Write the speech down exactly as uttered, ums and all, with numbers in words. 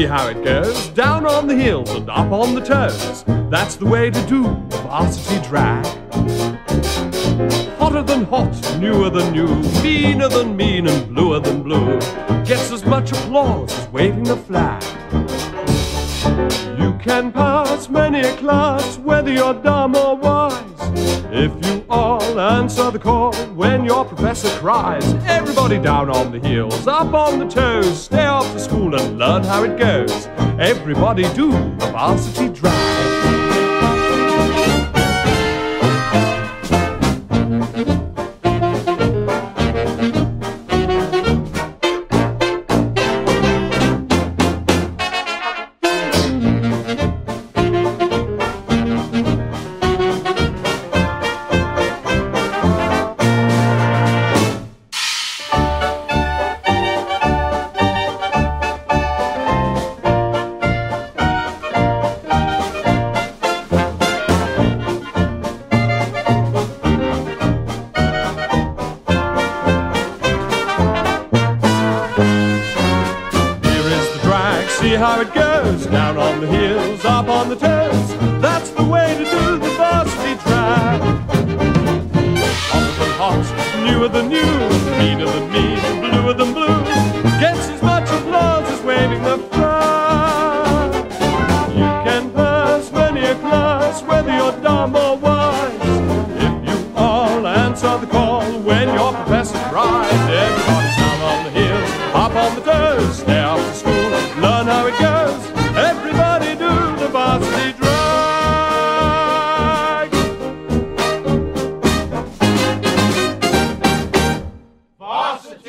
see how it goes. Down on the heels and up on the toes. That's the way to do varsity drag. Hotter than hot, newer than new, meaner than mean and bluer than blue. Gets as much applause as waving the flag. You can pass many a class, whether you're dumb or wise, if you all answer the call when your professor cries. Everybody down on the heels, up on the toes. Stay after school and learn how it goes. Everybody do the varsity drag. See how it goes, down on the heels, up on the toes. That's the way to do the varsity drag. Hotter than hot, newer than new, meaner than mean, and bluer than blue. Gets as much applause as waving the flag. You can pass many a class, whether you're dumb or wise, if you all answer the call when your professor cries. Everybody's down on the heels, up on the toes.